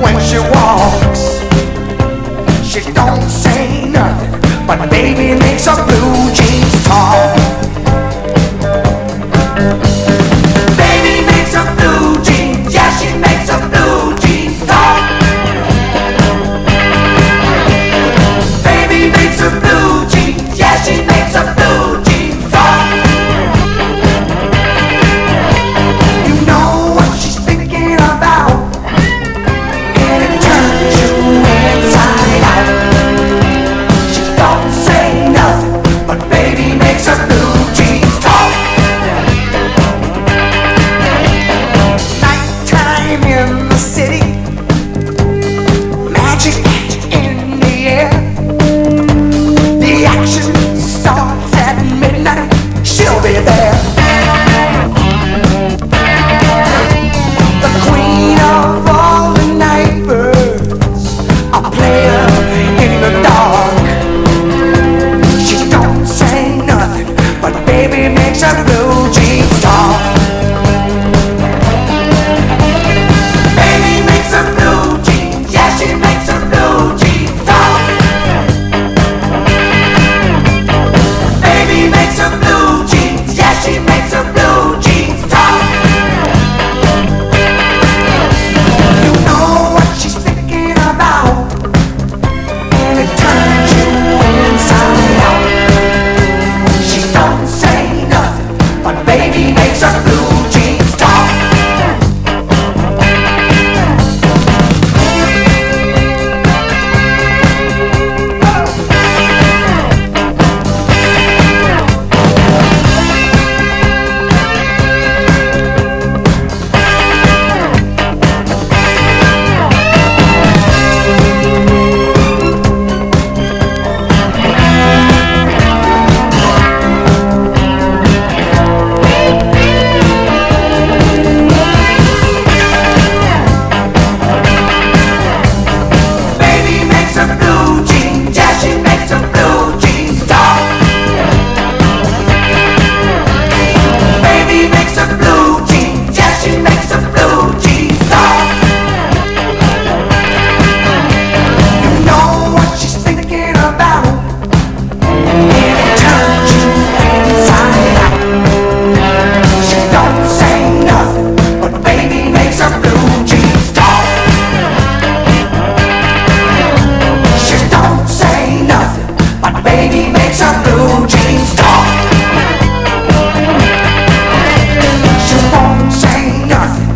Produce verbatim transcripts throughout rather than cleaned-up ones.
when she walks. She don't say nothing, but baby makes her blue jeans talk. Baby makes her blue jeans, yeah, she makes her blue jeans talk. Baby makes her blue jeans, yeah, she makes her blue jeans talk. You know what she's thinking about, and it turns you inside out. She don't say nothing, but baby makes her blue jeans talk. Nighttime in the city, magic in the air. The action starts at midnight, she'll be there. The queen of all the night birds, a player in the dark. She don't say nothing, but baby makes her blue jeans talk. Baby makes her blue jeans, yeah, she makes her blue jeans talk. Baby makes her blue jeans, yeah, she makes her blue jeans talk. You know what she's thinking about, and it turns you inside out. She don't say nothing, but baby makes her blue jeans talk. Baby makes her blue jeans, yeah, she makes her blue jeans talk. Baby makes her blue jeans, yeah, she makes her blue jeans talk. You know what she's thinking about, and it turns you inside out. She don't say nothing, but baby makes her blue jeans talk. She don't say nothing, but baby makes her blue jeans talk. She won't say nothing.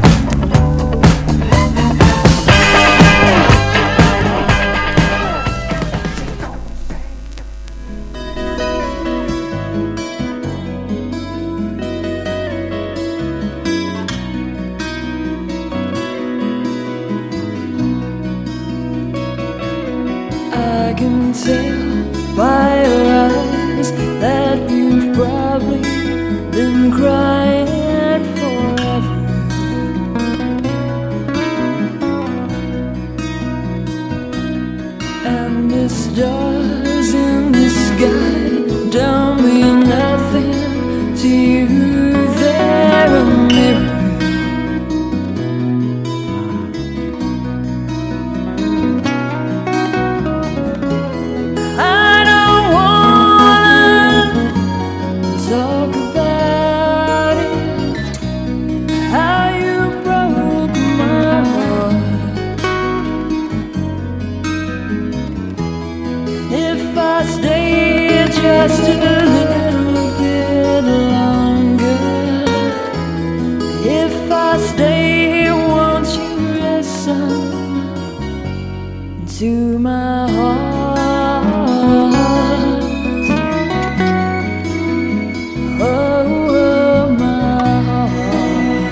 I can tell by your eyes that you've probably been crying forever. And the stars in the sky don't mean nothing to you. They're a mirror. I don't wanna talk about it, how you broke my heart. If I stay just a little bit longer, if I stay, won't you listen to my heart? Oh, my heart.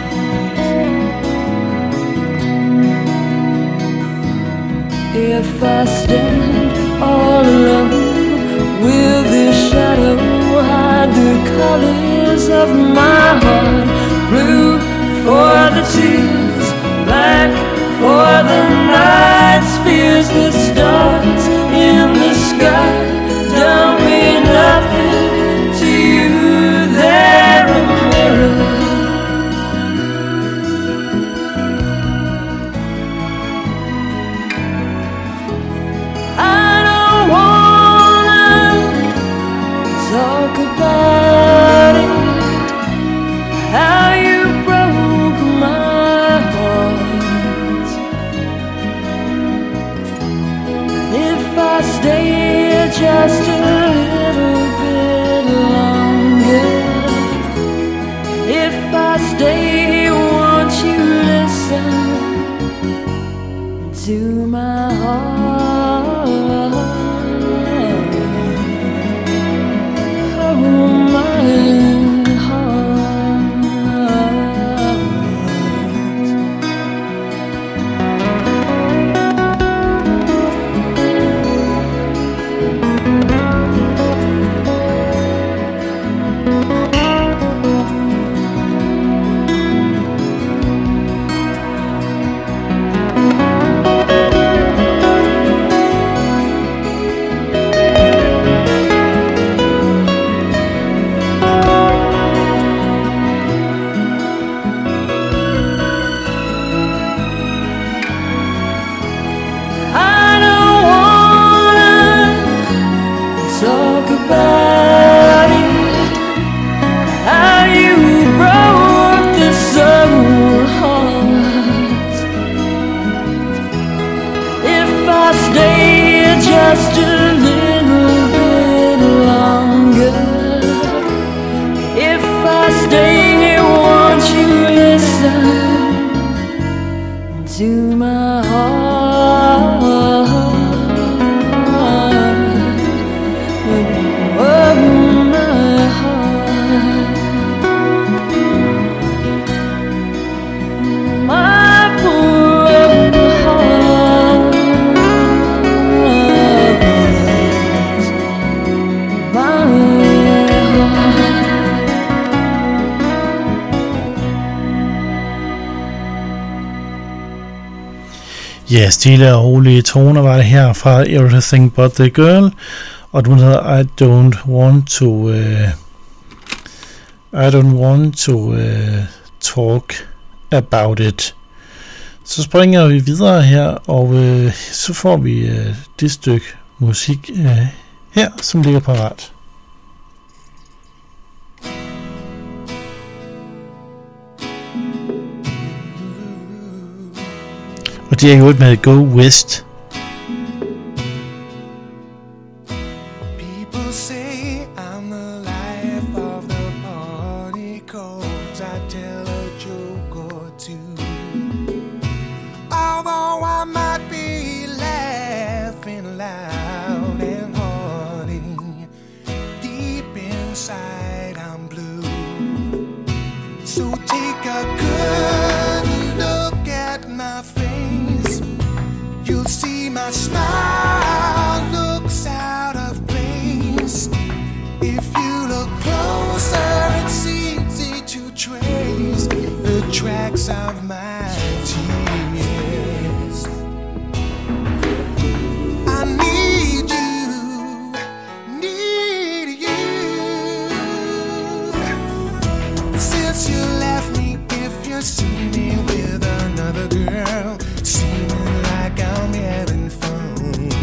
If I stand all alone, will this shadow hide the colors of my heart? Blue for the tears, black for the night's fears. The stars in the sky don't mean nothing to you. They're a mirror. just a little bit longer. If I stay, won't you listen to my heart? Oh, my talk about it, how you broke this old heart. If I stay just a little bit longer, if I stay, won't you listen to my heart? Ja, stille og rolige toner var det her fra Everything But The Girl, og den hedder I Don't Want To uh, I Don't Want To uh, Talk About It. Så springer vi videre her, og uh, så får vi uh, det stykke musik uh, her, som ligger parat. Og det er jo med Go West. People say I'm the life of the party, 'cause I tell a joke or two. Although I might be laughing loud and hearty, deep inside I'm blue. So take a good look at my face. You'll see my smile looks out of place. If you look closer, it's easy to trace the tracks of my tears. I need you, need you. Since you left me, if you see me with another girl, seeming like I'm having fun,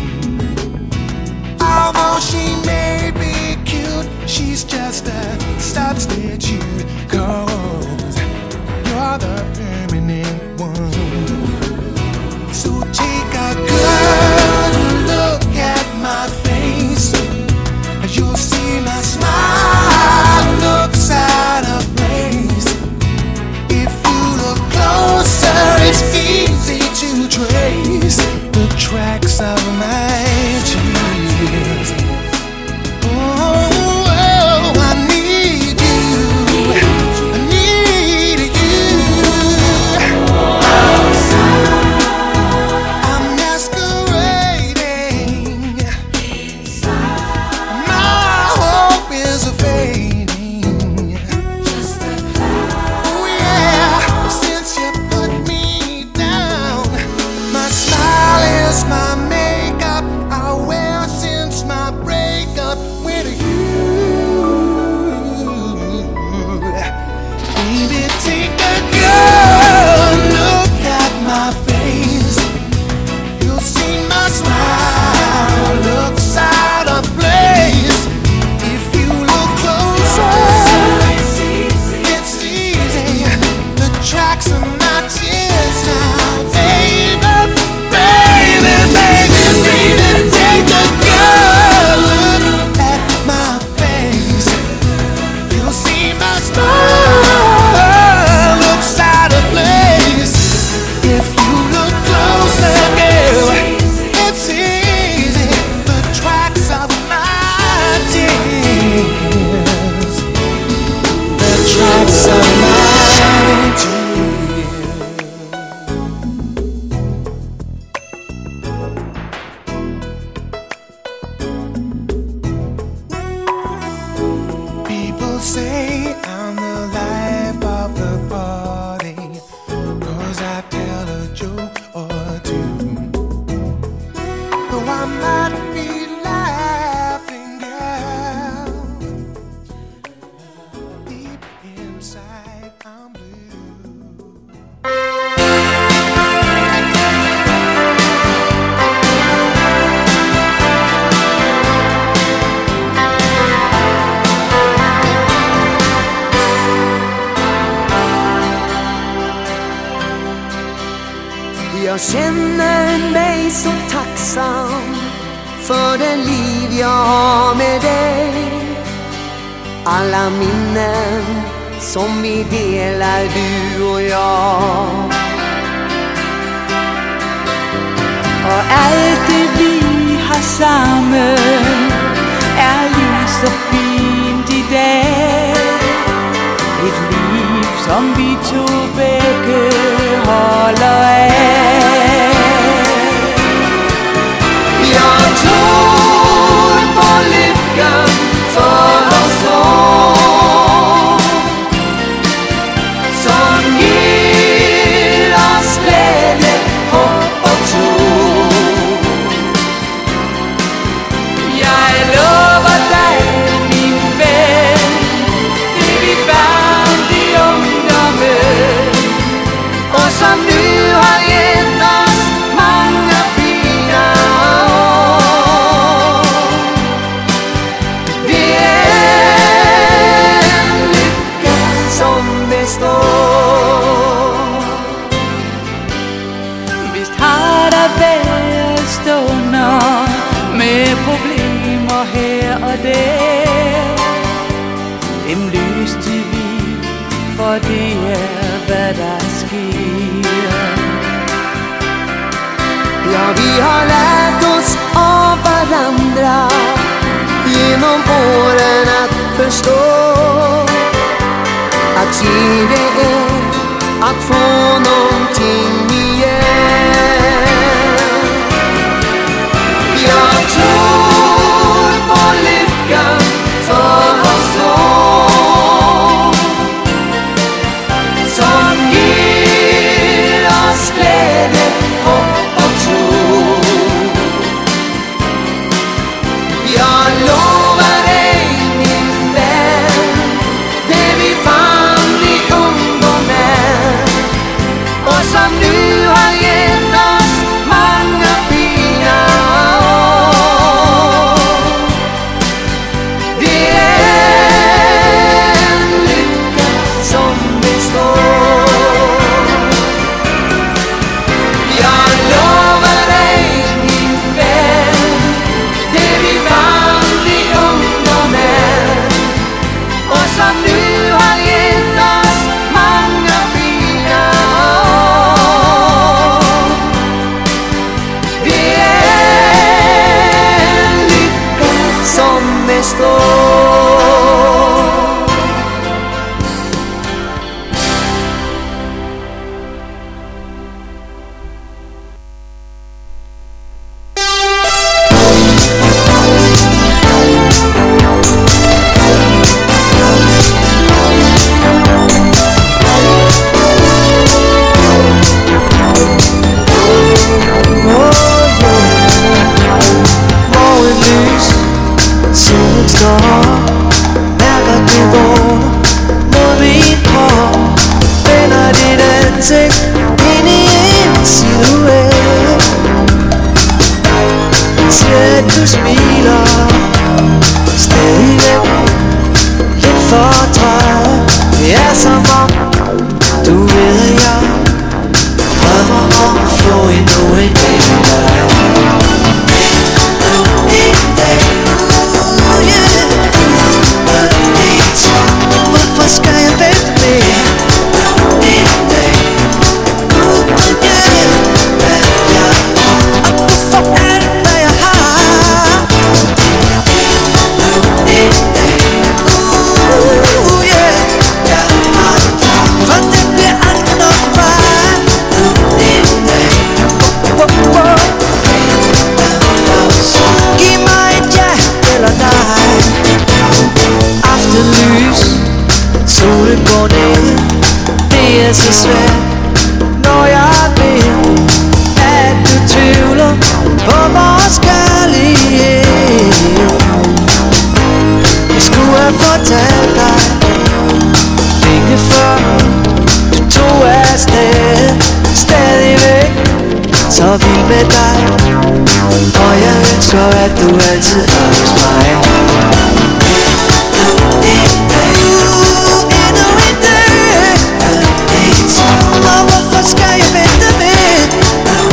Jag känner mig så tacksam för det liv jag har med dig. Alla minnen som vi delar, du och jag. Og alt det vi har sammen er lige så fint i dag. Et liv som vi to begge holder af. Jag tror på lyckan för oss två, som ger oss glädje, hopp och tro. Jeg lover dig, min ven, det vi fandt i ungdommen, Och som nu har gett oss många fina år. Det är en lycka som består. Visst har der været stunder med problemer her og der. Dem løste vi, for det er hvad der sker. Ja, vi har lärt oss av varandra genom åren att förstå att ge det är att få någonting igen. Jag tror på lyckan för oss två, som ger oss glädje, hopp och tro. Jag lovar dig, min vän, det vi fann i ungdomen och som nu har gett oss många fina år. Det är en lycka som består. Jag lovar dig, min vän, det vi fann i ungdomen och som nu har gett oss många fina år. Det är en lycka som består. Morgenlys, solen står, mærker det vågner mod min krop. Vender dit ansigt ind i en silhuet. Ser at du smiler, stadigvæk lidt fortræt. Det er som om du ved jeg drømmer om at få endnu en dag med dig. Hvorfor skal jeg vente mere? Og hvorfor alt hvad jeg har? Uh, yeah. For det bliver aldrig nok bare. Oh, oh. Giv mig et ja eller nej. Aftenlys, solen går ned. Det er så svært, når jeg ved, at du tvivler på vores kærlighed. Jeg skulle have fortalt dig længe før du tog afsted. Stadigvæk så vild med dig, og jeg ønsker at du altid er hos mig. Endnu en dag, og hvorfor skal jeg vente med?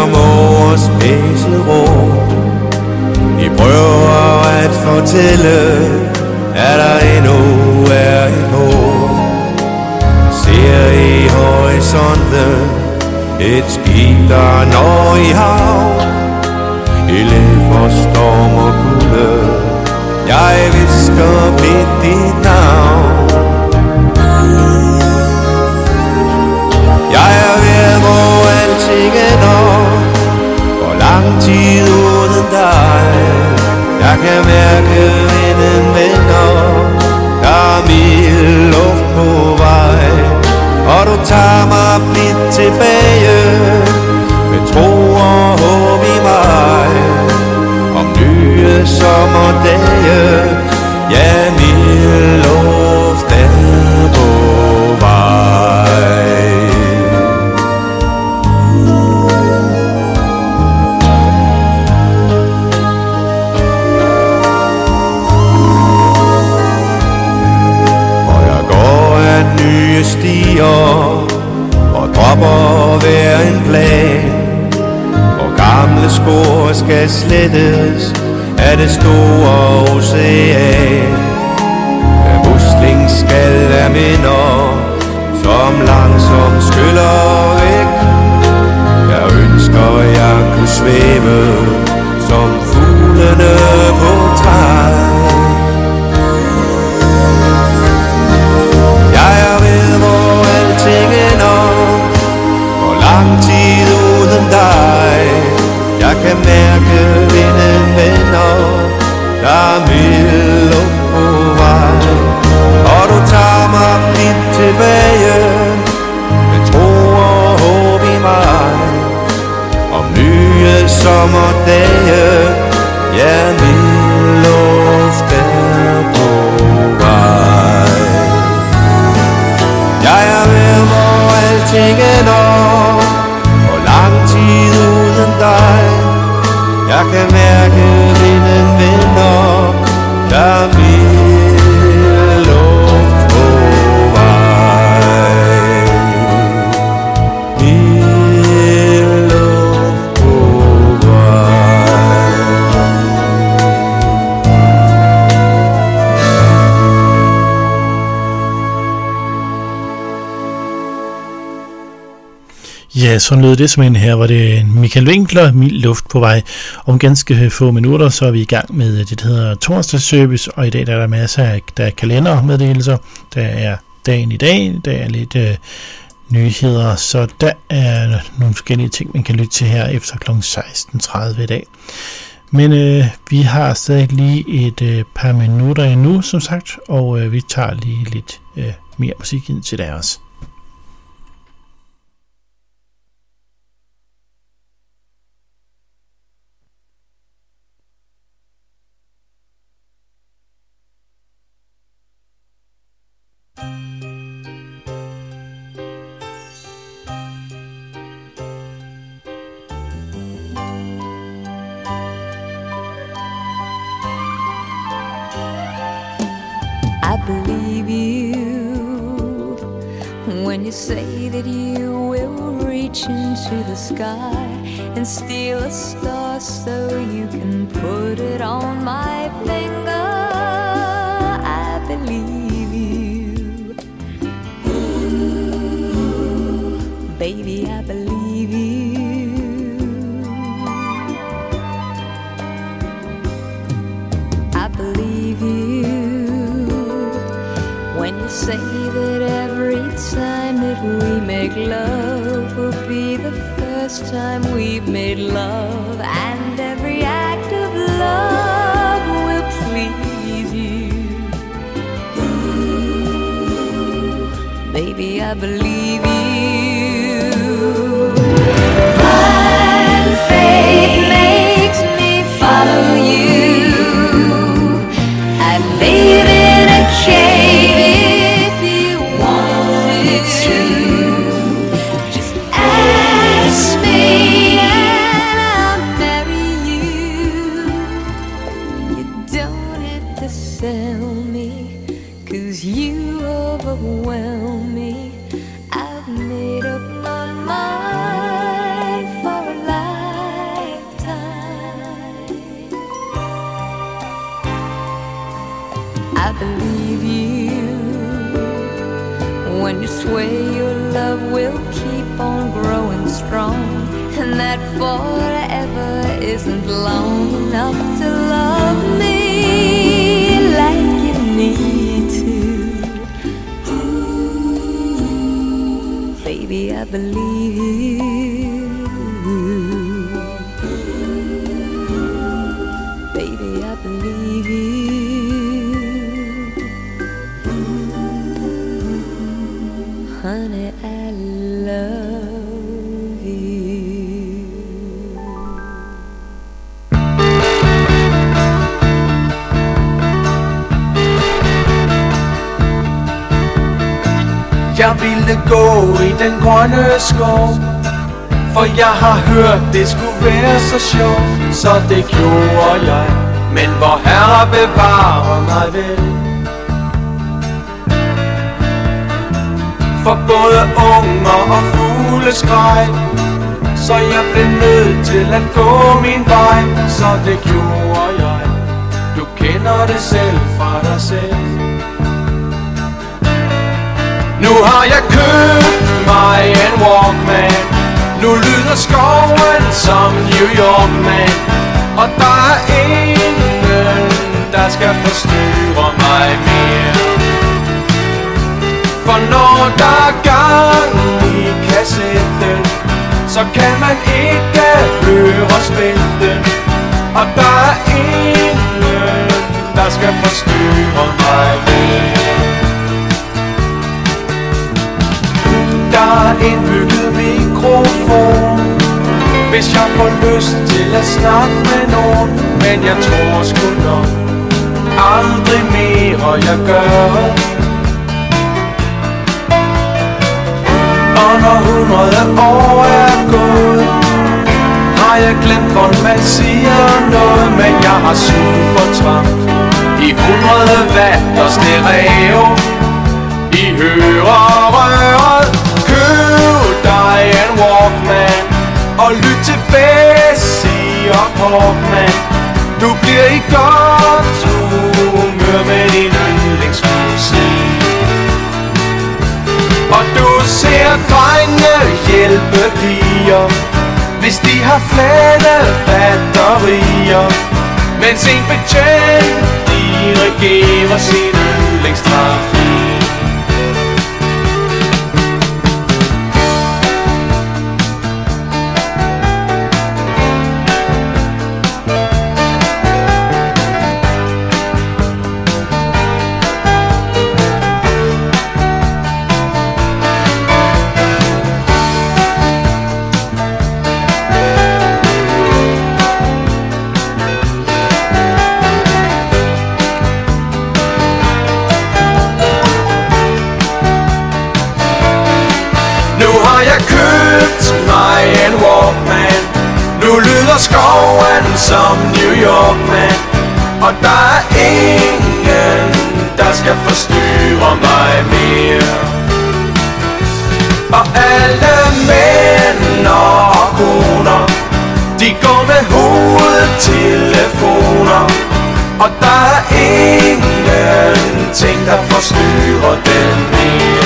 som vores pæserum. De prøver at fortælle, at der endnu er et håb. Jeg ser i horisonten et skib, der når i hav. Hele for storm og kulde, jeg visker blidt dit navn. Jeg er ved, hvor alting ender. Hvor lang tid uden dig. Jeg kan mærke vinden vender. Der er mild luft på vej. Og du tager mig blidt tilbage. Med tro og håb i mig. Om nye sommerdage. Ja, mild luft er på vej. Nye stier og dropper hver en plan. Og gamle spor skal slettes af det store ocean. Af muslingsskal af minder, som langsomt skyller væk. Jeg ønsker jeg kunne svæve som fuglene på træet. Hvor lang tid uden dig. Jeg kan mærke vinden vender. Der er mild luft på vej. Og du tager mig blidt tilbage. Med tro og håb i mig. Om nye sommerdage. Ja, mild luft er på vej. Jeg er ved, hvor alting ender. Hvor lang tid uden dig. Jeg kan mærke vinden vender. Der er mild luft på vej. Mild luft på vej. Ja, sådan lød det simpelthen. Her var det Michael Winkler, Mild luft på vej. Om ganske få minutter, så er vi i gang med det, der hedder torsdagsservice, og i dag der er der masser af der er kalendermeddelelser. Der er dagen i dag, der er lidt øh, nyheder, så der er nogle forskellige ting, man kan lytte til her efter klokken seksten tredive i dag. Men øh, vi har stadig lige et øh, par minutter endnu, som sagt, og øh, vi tager lige lidt øh, mere musik ind til deres. I believe you when you say that you will reach into the sky and steal a star so you can put it on my finger. I believe you. Ooh, baby, I believe you. I believe you when you say that every time that we make love will be the first time we've made love, and every act of love will please you. Ooh, baby, I believe you. Blind faith makes me follow you. I'd live in a cave if you wanted to. Just ask me and I'll marry you. You don't have to sell me, 'cause you overwhelm me. I've made up my mind for a life when you swear your love will keep on growing strong, and that forever isn't long enough to love me like you need to. Baby, I believe you. Baby, I believe you. Honey, I love you. Jeg ville gå i den grønne skov, for jeg har hørt det skulle være så sjovt. Så det gjorde jeg, men hvor Herre bevarer mig vel. For både unger og fugle skreg, så jeg blev nødt til at gå min vej. Så det gjorde jeg, du kender det selv fra dig selv. Nu har jeg købt mig en Walkman, nu lyder skoven som New York, man. Og der er ingen, der skal forstyrre mig mere. For når der er gang i kassetten, så kan man ikke høre spilten. Og der er ingen, der skal forstyrre mig mere. Der er indbygget mikrofon, hvis jeg får lyst til at snakke med nogen. Men jeg tror sgu nok aldrig mere jeg gør. Og når hundrede år er gået, har jeg glemt, hvor man siger noget. Men jeg har supertrang i hundrede watt og stereo i hørerøret. Køb dig en Walkman og lyt til Bessie og Portman. Du bliver i godt humør med din yndlingsmusik. Og du ser drenge hjælpe piger, hvis de har flade batterier, mens en betjent dirigerer sin yndlingstrafik. Skoven som New York, man. Og der er ingen, der skal forstyrre mig mere. Og alle mænd og koner, de går med hovedtelefoner. Og der er ingen ting, der forstyrrer dem mere.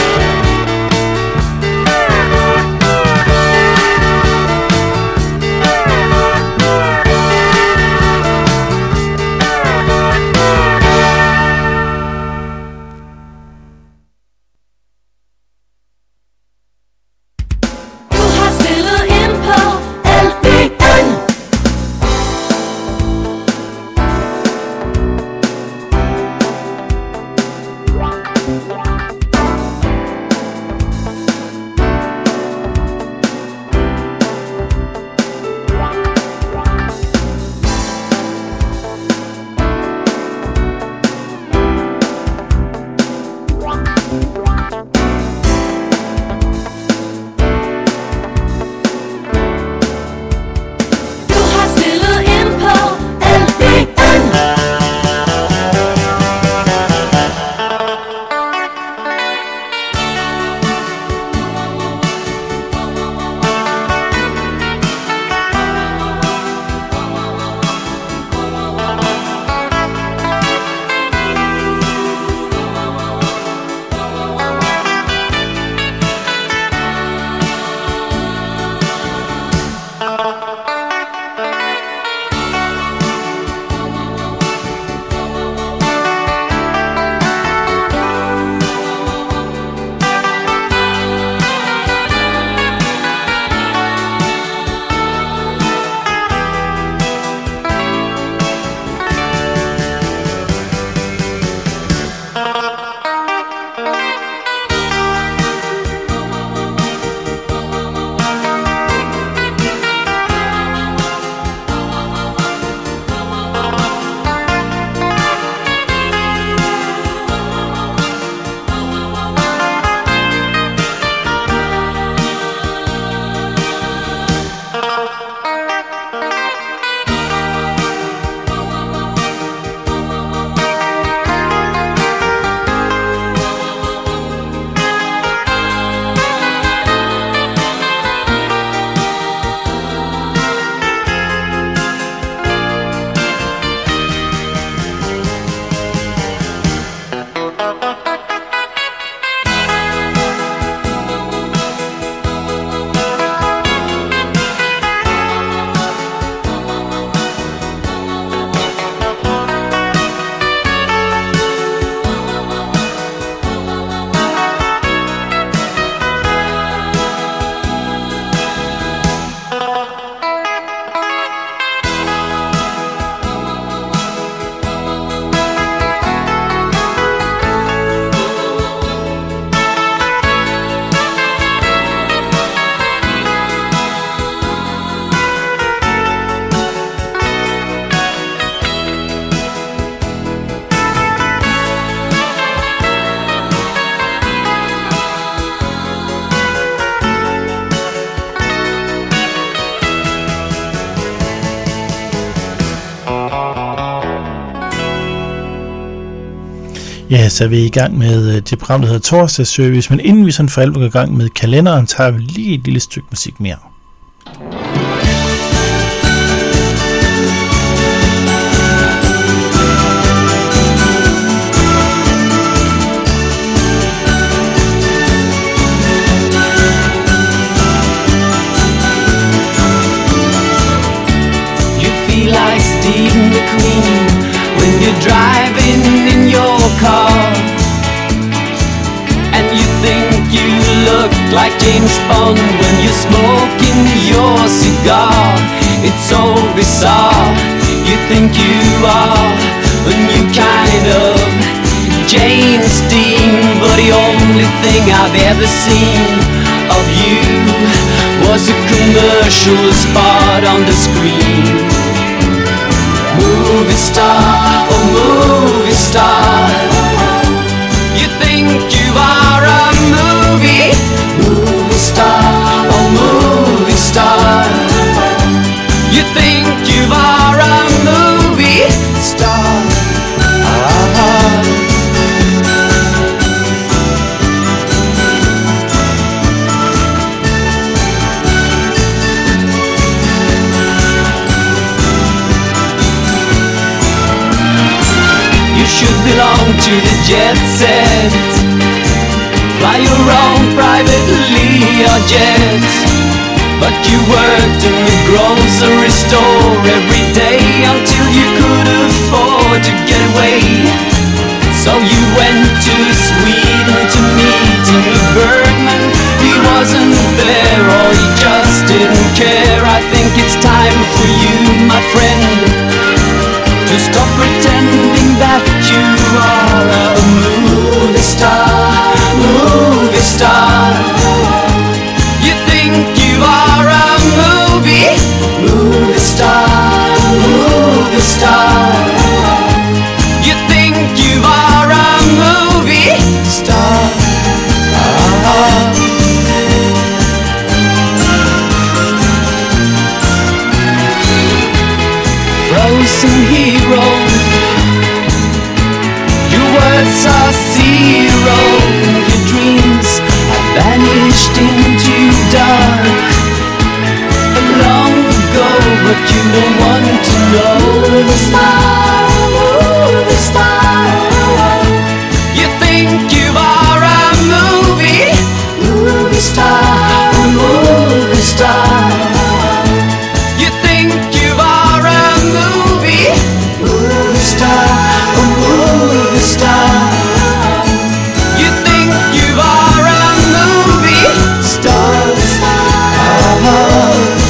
Ja, så er vi i gang med det program, der hedder Torsdagsservice, men inden vi sådan for alvor går i gang med kalenderen, tager vi lige et lille stykke musik mere. Like Steve McQueen when you're driving in your car, and you think you look like James Bond when you're smoking your cigar. It's so bizarre. You think you are a new kind of James Dean, but the only thing I've ever seen of you was a commercial spot on the screen. Movie star, oh movie star, you think you are a movie? Movie star, oh movie star, you think you are a movie star. Ah. Should belong to the jet set, fly your own privately or jet, but you worked in the grocery store every day until you could afford to get away. So you went to Sweden to meet Ingmar Bergman. He wasn't there or he just didn't care. I think it's time for you, my friend, to stop pretending that you are a movie star, movie star. You think you are a movie, movie star, movie star. You think you are a movie star. Ah. Frozen hero, your words are zero. Your dreams have vanished into dark long ago, but you don't want to know. Movie star, movie star, you think you are a movie, movie star, movie star. You think you are a movie, movie star, a movie star. You think you are a movie star. Oh.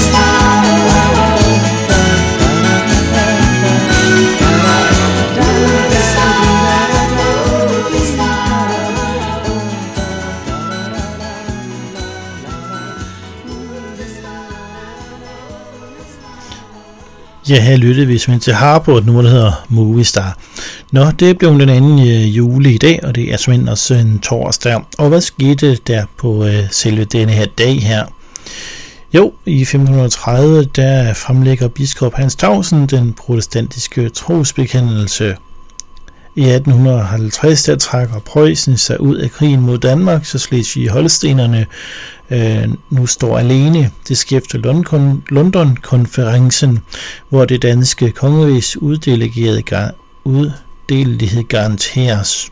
Ja, her lyttede vi simpelthen til Harpo, et nummer, der hedder Movie Star. Nå, det blev den anden øh, jule i dag, og det er simpelthen også en torsdag. Og hvad skete der på øh, selve denne her dag her? Jo, i femten tredive, der fremlægger biskop Hans Tausen den protestantiske trosbekendelse. I atten halvtreds, der trækker Preussen sig ud af krigen mod Danmark, så Slesvig-Holstenerne øh, nu står alene. Det sker efter London-konferencen, hvor det danske kongeriges uddelegerede uddelighed garanteres.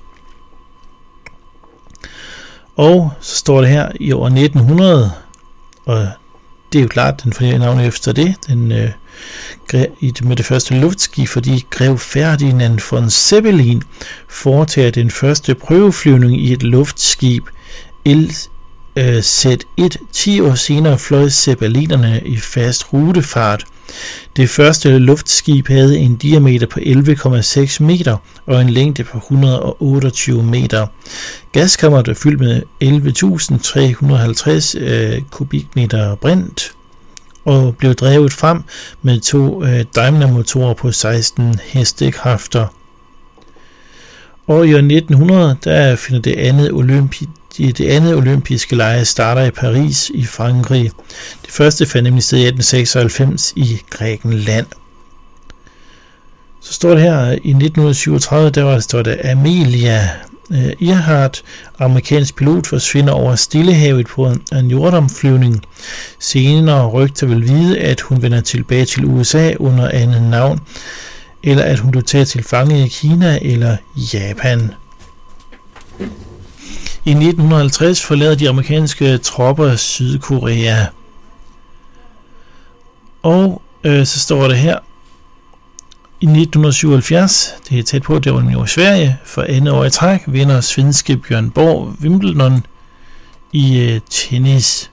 Og så står det her i år nitten hundrede, og det er jo klart, den får navn efter det, den øh, i det med det første luftskib, fordi grev Ferdinand von Zeppelin foretager den første prøveflyvning i et luftskib L Z et. ti år senere fløj Zeppelinerne i fast rutefart. Det første luftskib havde en diameter på elleve komma seks meter og en længde på et hundrede og otteogtyve meter. Gaskammeret er fyldt med elleve tusind tre hundrede og halvtreds øh, kubikmeter brint og blev drevet frem med to øh, Daimler-motorer på seksten hestekræfter. Og i år nitten hundrede, der finder det andet olympi det andet olympiske lege starter i Paris i Frankrig. Det første fandt nemlig sted i atten seksoghalvfems i Grækenland. Så står det her, i nitten syvogtredive, der var, står det Amelia Earhart, amerikansk pilot, forsvinder over Stillehavet på en jordomflyvning. Senere rygter vil vide, at hun vender tilbage til U S A under andet navn, eller at hun blev taget til fange i Kina eller Japan. I nitten halvtreds forlader de amerikanske tropper Sydkorea. Og øh, så står det her, i nitten syvoghalvfjerds, det er tæt på, det var jo Sverige, for andet år i træk, vinder svenske Bjørn Borg Wimbledon i øh, tennis.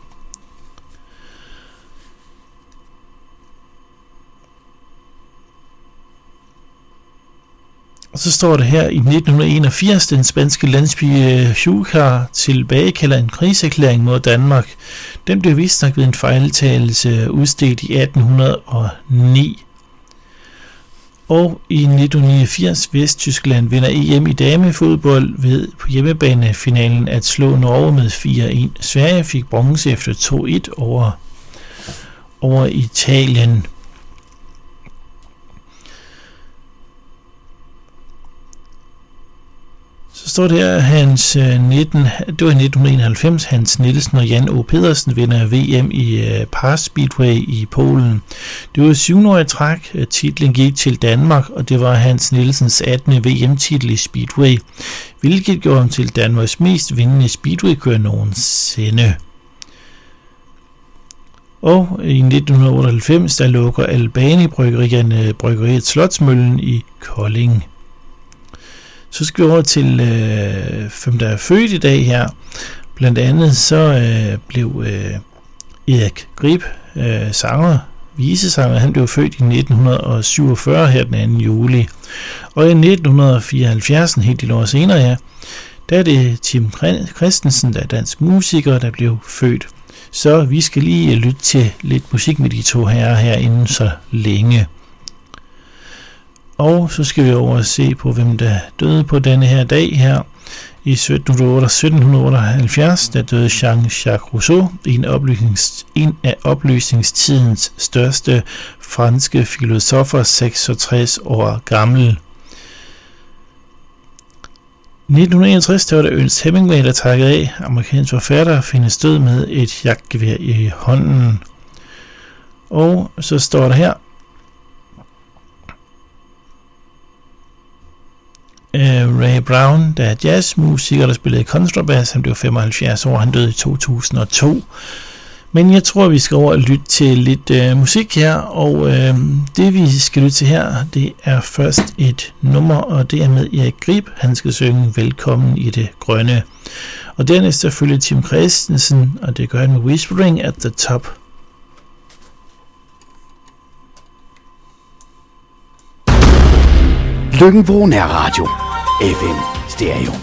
Og så står det her, i nitten enogfirs, den spanske landsby Xúcar tilbagekalder en krigserklæring mod Danmark. Den blev vist nok ved en fejltagelse udstedt i atten hundrede og ni. Og i nitten niogfirs, Vesttyskland vinder E M i damefodbold ved på hjemmebanefinalen at slå Norge med fire en. Sverige fik bronze efter to et over, over Italien. Så står det her, Hans nitten, det var i nitten enoghalvfems, Hans Nielsen og Jan O. Pedersen vinder V M i uh, Par Speedway i Polen. Det var syvende år i træk, titlen gik til Danmark, og det var Hans Nielsens attende V M-titel i Speedway, hvilket gjorde ham til Danmarks mest vindende Speedway-kører nogensinde. Og i nitten otteoghalvfems, der lukker Albani-bryggerierne bryggeriet Slotsmøllen i Kolding. Så skal vi over til øh, hvem der er født i dag her. Blandt andet så øh, blev øh, Erik Grip, øh, sanger, visesanger, han blev født i nitten syvogfyrre her den anden juli. Og i nitten fireoghalvfjerds, en helt år senere, ja, der er det Tim Christensen, der er dansk musiker, der blev født. Så vi skal lige lytte til lidt musik med de to herrer her inden så længe. Og så skal vi over og se på, hvem der døde på denne her dag her. I sytten otteoghalvfjerds, der døde Jean-Jacques Rousseau, en, opløsnings, en af opløsningstidens største franske filosofer, seksogtres år gammel. nitten enogtres, der var der Ernest Hemingway, der takkede af. Amerikansk forfatter findes død med et jagtgevær i hånden. Og så står der her, Uh, Ray Brown, der er jazzmusiker, der spillede kontrabas, han blev femoghalvfjerds år, han døde i to tusind og to. Men jeg tror, vi skal over og lytte til lidt uh, musik her, og uh, det vi skal lytte til her, det er først et nummer, og det er med Erik Grip, han skal synge Velkommen i det grønne. Og dernæst selvfølgelig Tim Christensen, og det gør han med Whispering at the Top. Løkken-Vrå Nærradio. F M Stereo.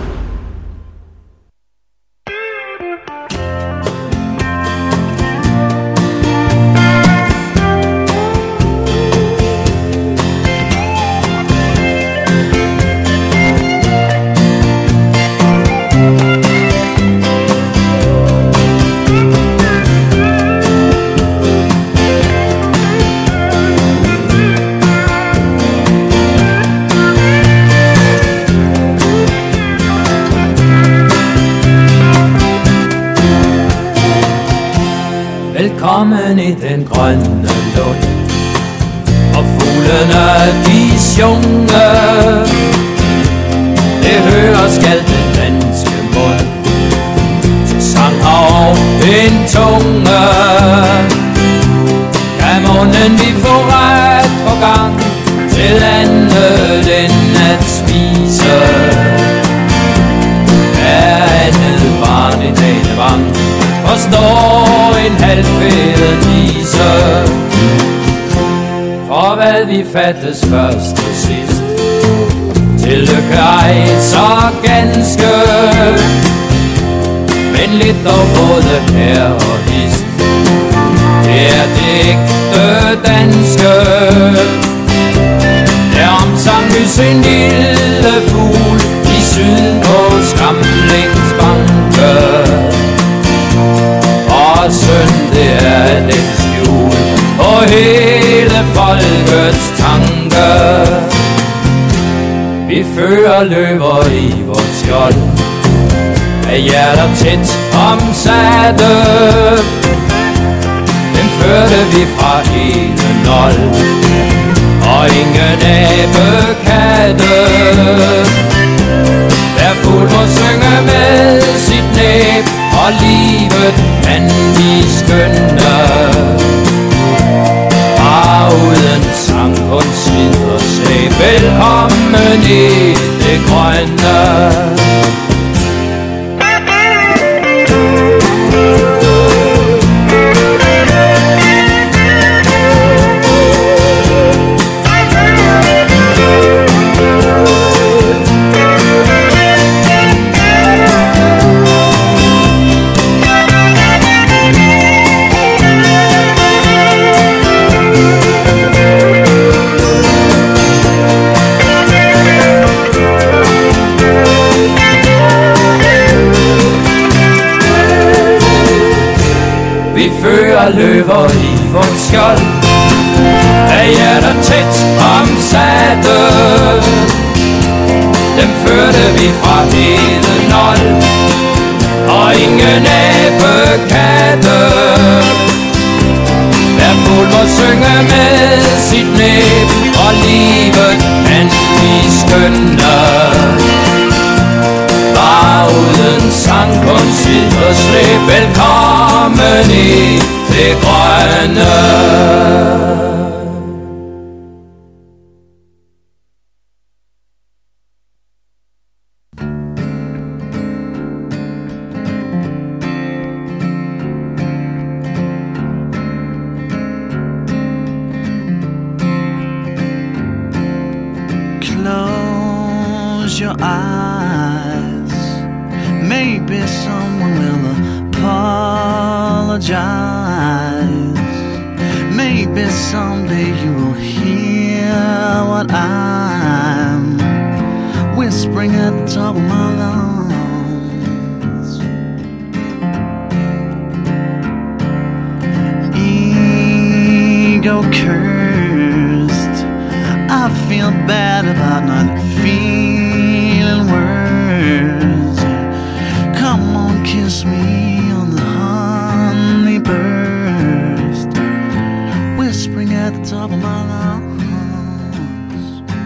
Velkommen i den grønne lund, og fuglene de sjunge. Det hører skal den danske mund, til sang og en tunge. Kan munden vi få ret på gang, til andet end at spise. Er andet barn i denne vang, forstår en halvfede disse. For hvad vi fattes først og sidst, til lykke ej så ganske, men lidt dog både her og hist. Det er det ægte danske, der omsang hys en lille fugl i syd på Skramlingsbanke. Og synd det er den skjul på hele folkets tanke. Vi fører løver i vores skjold, af hjerter tæt omsatte. Dem førte vi fra hele nold, og ingen abekatte. Hver fugl må synge med sit næb, og livet kan vi skønne. Bare uden sang, kun svid og slæb. Velkommen i det grønne. Vi fører løver i vores skjold, af hjerter tæt omsatte. Dem førte vi fra hele nold, og ingen abekatte. Hver fugl må synge med sit næb, og livet kan vi skønne. Bare uden sang, kun svid og slæb. Velkommen i det grønne. Close your eyes. Maybe someone will apologize. Maybe someday you will hear what I'm whispering at the top of my lungs. Ego cursed, I feel bad about not feeling words. Come on, kiss me on the honey burst, whispering at the top of my lungs,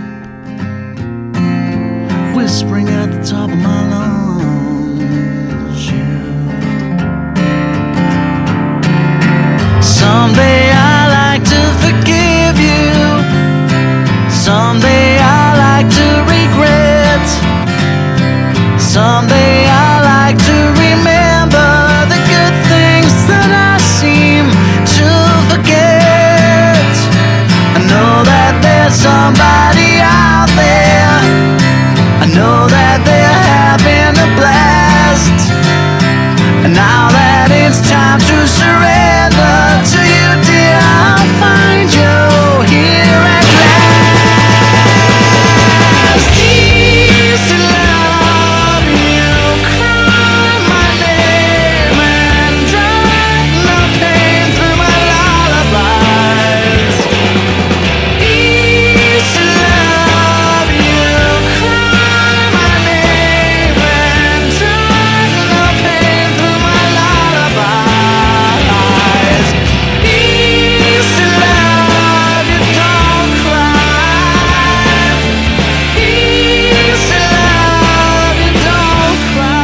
whispering at the top of my lungs. Yeah. Someday I like to forgive you, someday I like to regret, someday I like to remember the good things that I seem to forget. I know that there's somebody out there, I know that they're having a blast, and now that it's time to surrender to you, dear, I'll find you here at last. Easy love, you cry my name and drag the pain through my lullabies. Easy love, you cry my name and drag the pain through my lullabies. Easy love, you don't cry. Easy love, you don't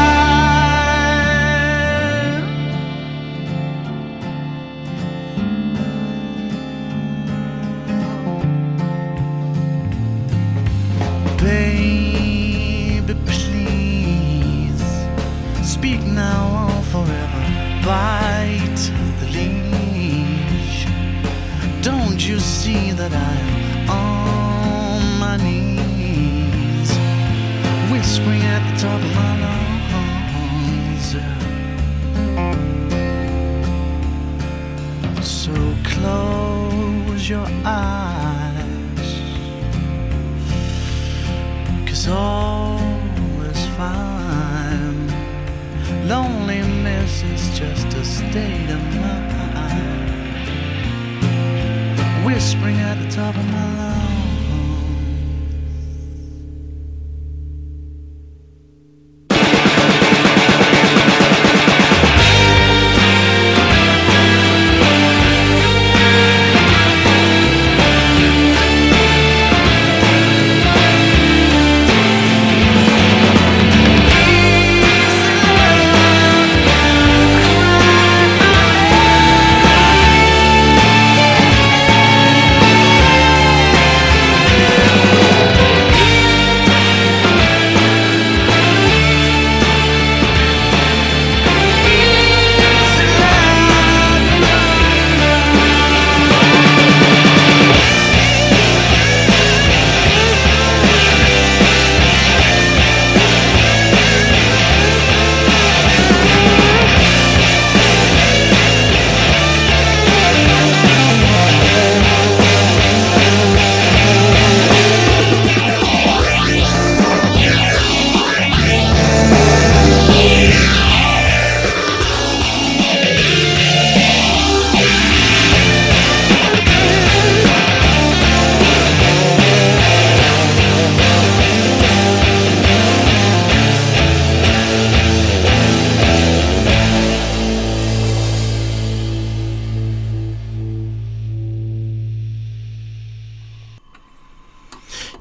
cry. Baby, please speak now or forever bite the leash. Don't you see that I'm on my knees, whispering at the top of my lungs? So close your eyes, 'cause all is fine. Loneliness is just a state of mind, whispering at the top of my lungs.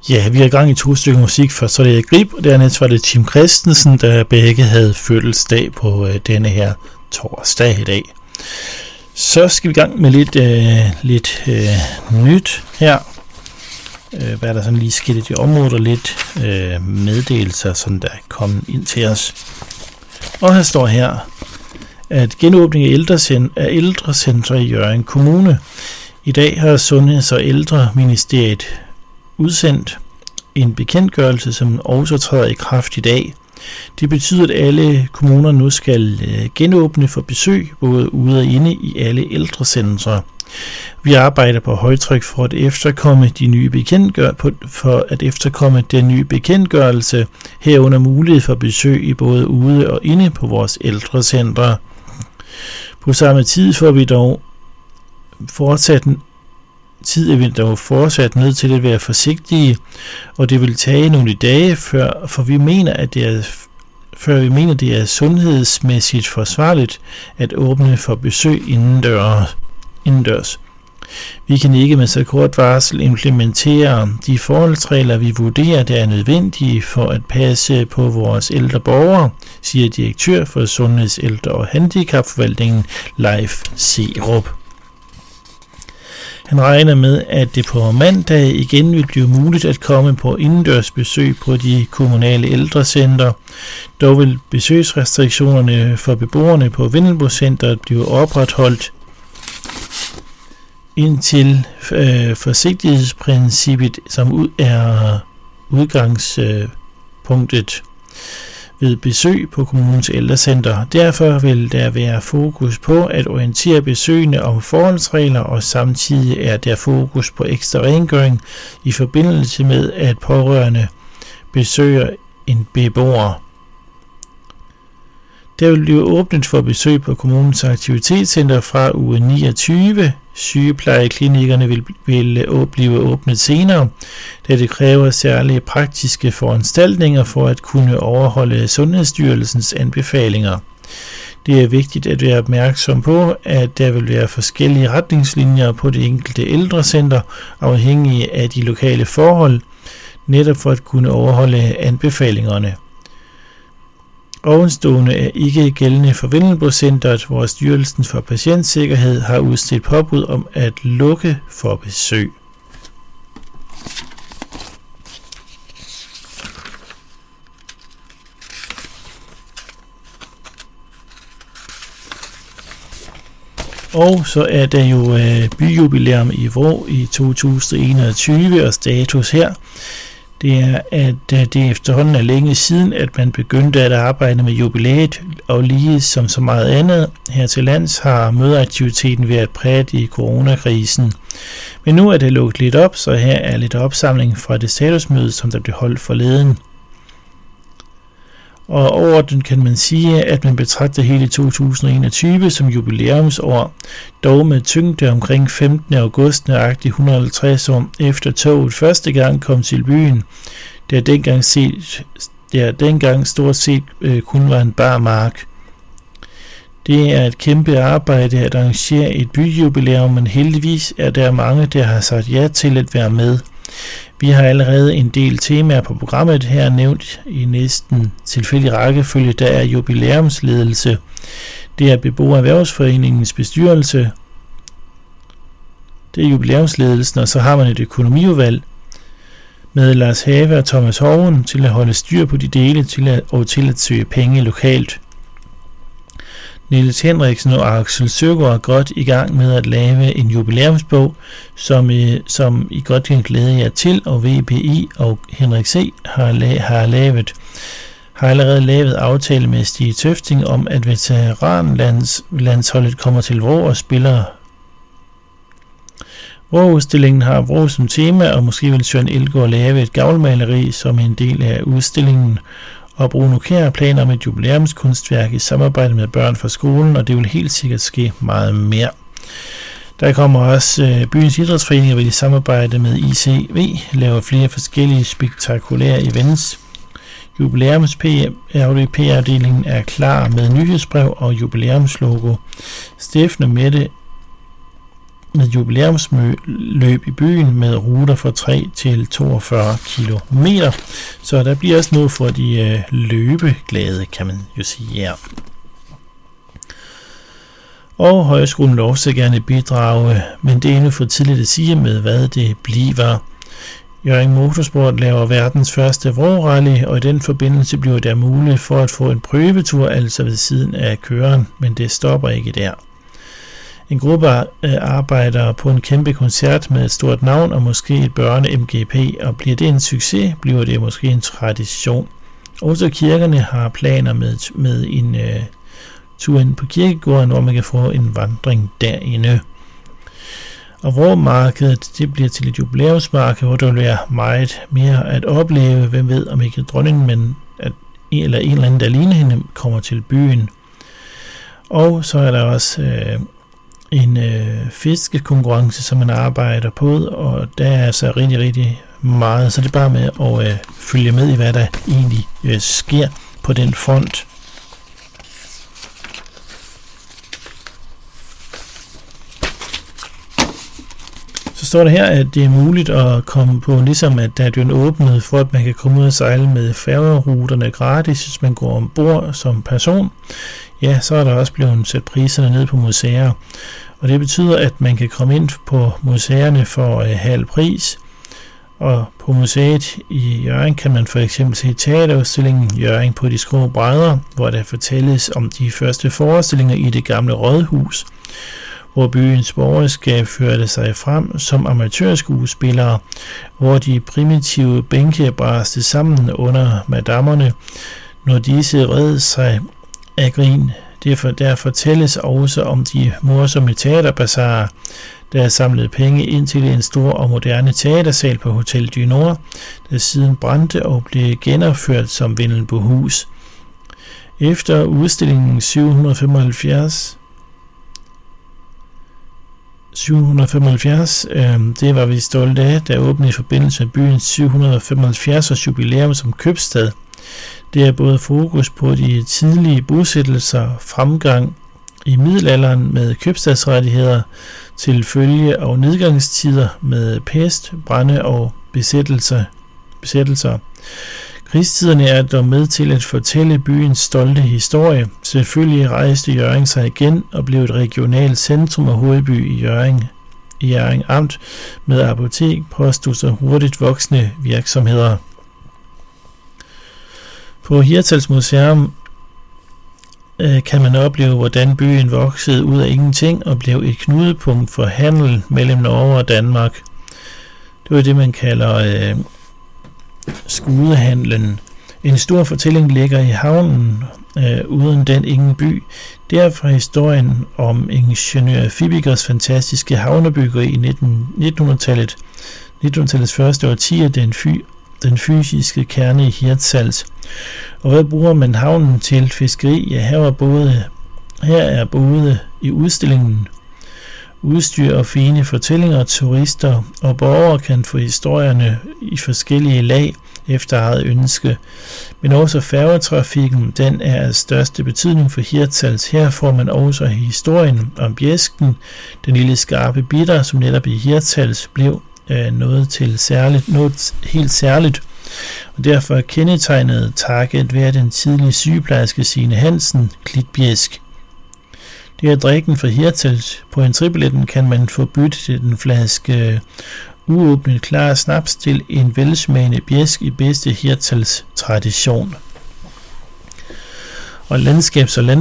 Ja, vi har gang i to stykker musik. Først så er det Grib, og dernæst var det Tim Christensen, der begge havde fødselsdag på øh, denne her torsdag i dag. Så skal vi i gang med lidt, øh, lidt øh, nyt her. Øh, hvad er der sådan lige sket i det område, og lidt øh, meddelelser, sådan der er kommet ind til os. Og her står her, at genåbning af ældrecent- af ældrecentre i Hjørring Kommune. I dag har Sundheds- og Ældreministeriet udsendt en bekendtgørelse, som også træder i kraft i dag. Det betyder, at alle kommuner nu skal genåbne for besøg, både ude og inde i alle ældrecentre. Vi arbejder på højtryk for at efterkomme de nye bekendtgør- for at efterkomme den nye bekendtgørelse, herunder mulighed for besøg i både ude og inde på vores ældrecentre. På samme tid får vi dog fortsat tid er vi dog fortsat nødt til at være forsigtige, og det vil tage nogle dage, før, for vi mener, at det er, før vi mener, det er sundhedsmæssigt forsvarligt at åbne for besøg indendørs. indendørs. Vi kan ikke med så kort varsel implementere de forholdsregler, vi vurderer, der er nødvendige for at passe på vores ældre borgere, siger direktør for Sundheds-, Ældre- og Handicapforvaltningen Leif Serup. Han regner med, at det på mandag igen vil blive muligt at komme på indendørs besøg på de kommunale ældrecenter. Dog vil besøgsrestriktionerne for beboerne på Vendelbocentret blive opretholdt indtil øh, forsigtighedsprincippet, som ud er udgangspunktet ved besøg på kommunens ældrecenter. Derfor vil der være fokus på at orientere besøgende om forholdsregler, og samtidig er der fokus på ekstra rengøring i forbindelse med, at pårørende besøger en beboer. Der vil blive åbnet for besøg på kommunens aktivitetscenter fra uge niogtyve. Sygeplejeklinikkerne vil, vil blive åbnet senere, da det kræver særlige praktiske foranstaltninger for at kunne overholde Sundhedsstyrelsens anbefalinger. Det er vigtigt at være opmærksom på, at der vil være forskellige retningslinjer på det enkelte ældrecenter, afhængige af de lokale forhold, netop for at kunne overholde anbefalingerne. Ovenstående er ikke gældende for Vendelbocentret, hvor Styrelsen for Patientsikkerhed har udstedt påbud om at lukke for besøg. Og så er der jo øh, byjubilæum i Vrå i to tusind og enogtyve, og status her. Det er, at det efterhånden er længe siden, at man begyndte at arbejde med jubilæet, og lige som så meget andet her til lands har mødeaktiviteten været præget i coronakrisen. Men nu er det lukket lidt op, så her er lidt opsamling fra det statusmøde, som der blev holdt forleden. Og overordnet kan man sige, at man betragter hele to tusind og enogtyve som jubilæumsår, dog med tyngde omkring femtende august nøjagtigt et hundrede og halvtreds år efter toget første gang kom til byen, der dengang, set, der dengang stort set øh, kun var en bar mark. Det er et kæmpe arbejde at arrangere et byjubilæum, men heldigvis er der mange, der har sagt ja til at være med. Vi har allerede en del temaer på programmet her nævnt i næsten tilfældig rækkefølge. Der er jubilæumsledelse, det er Beboererhvervsforeningens bestyrelse, det er jubilæumsledelsen, og så har man et økonomiudvalg med Lars Have og Thomas Hoven til at holde styr på de dele til at, og til at søge penge lokalt. Niels Henriksen og Axel Søgaard er godt i gang med at lave en jubilæumsbog, som, øh, som I godt kan glæde jer til, og V P I og Henrik C. har, la- har lavet har allerede lavet aftale med Stig Tøfting om, at veteranlandsholdet kommer til Vrå og spiller. Vrå-udstillingen har Vrå som tema, og måske vil Søren Elgaard lave et gavlmaleri som en del af udstillingen, og Bruno Kjær har planer om et jubilæumskunstværk i samarbejde med børn fra skolen, og det vil helt sikkert ske meget mere. Der kommer også øh, byens idrætsforeninger vil i samarbejde med I C V lave flere forskellige spektakulære events. Jubilæums P R-afdelingen er klar med nyhedsbrev og jubilæumslogo. Steffen og Mette med jubilæumsløb i byen med ruter fra tre til toogfyrre kilometer. Så der bliver også noget for de øh, løbeglade, kan man jo sige, ja. Og højskolen vil også gerne bidrage, men det er endnu for tidligt at sige med, hvad det bliver. Hjørring Motorsport laver verdens første vrogrally, og i den forbindelse bliver der mulighed for at få en prøvetur, altså ved siden af køreren, men det stopper ikke der. En gruppe arbejder på en kæmpe koncert med et stort navn og måske et børne-M G P, og bliver det en succes, bliver det måske en tradition. Også kirkerne har planer med, med en uh, tur ind på kirkegården, hvor man kan få en vandring derinde. Og vrogmarkedet, det bliver til et jubilæumsmarked, hvor der vil være meget mere at opleve. Hvem ved, om ikke dronningen, men at en eller en eller anden, der ligner hende, kommer til byen. Og så er der også øh, en øh, fiskekonkurrence, som man arbejder på, og der er altså rigtig, rigtig meget. Så det er bare med at øh, følge med i, hvad der egentlig øh, sker på den front. Så står der her, at det er muligt at komme på, ligesom at der er den åbnet for, at man kan komme ud og sejle med færgeruterne gratis, hvis man går ombord som person. Ja, så er der også blevet sat priserne ned på museer. Og det betyder, at man kan komme ind på museerne for uh, halv pris. Og på museet i Hjørring kan man for eksempel se teaterudstillingen Hjørring på de skrå brædder, hvor der fortælles om de første forestillinger i det gamle rådhus, hvor byens borgerskab førte sig frem som amatørskuespillere, hvor de primitive bænke braste sammen under madammerne, når disse red sig af grin. Derfor der fortælles også om de morsomme teaterbazarer, der samlede penge ind til en stor og moderne teatersal på Hotel du Nord, der siden brændte og blev genopført som Vendelbohus. Efter udstillingen syv hundrede femoghalvfjerds syv hundrede femoghalvfjerds, øh, det var vi stolte af, der åbnede i forbindelse med byens syv hundrede femoghalvfjerds års jubilæum som købstad. Det er både fokus på de tidlige bosættelser, fremgang i middelalderen med købstadsrettigheder til følge og nedgangstider med pest, brande og besættelser. besættelser. Krigstiderne er dog med til at fortælle byens stolte historie. Selvfølgelig rejste Hjørring sig igen og blev et regionalt centrum og hovedby i Hjørring, i Hjørring Amt med apotek, posthus og hurtigt voksende virksomheder. På Hirtshals Museum øh, kan man opleve, hvordan byen voksede ud af ingenting og blev et knudepunkt for handel mellem Norge og Danmark. Det var det, man kalder øh, skudehandlen. En stor fortælling ligger i havnen, øh, uden den ingen by. Derfor historien om ingeniør Fibikers fantastiske havnebyggeri i nittenhundredetallet, nittenhundredetallets første årtier, den, fy, den fysiske kerne i Hirtshals. Og hvad bruger man havnen til? Fiskeri? Ja, her er både, her er både i udstillingen udstyr og fine fortællinger. Turister og borgere kan få historierne i forskellige lag efter eget ønske. Men også færgetrafikken, den er af største betydning for Hirtshals. Her får man også historien om bjæsken, den lille skarpe bitter, som netop i Hirtshals blev øh, noget, til særligt, noget helt særligt. Og derfor kendetegnede takket være den tidlige sygeplejerske Signe Hansen klitbjæsk. Det er drikken fra Hirtshals. På entrébilletten kan man få byttet en flaske uåbnet klar snaps til en velsmagende bjæsk i bedste Hirtshals tradition. Og landskabs- og land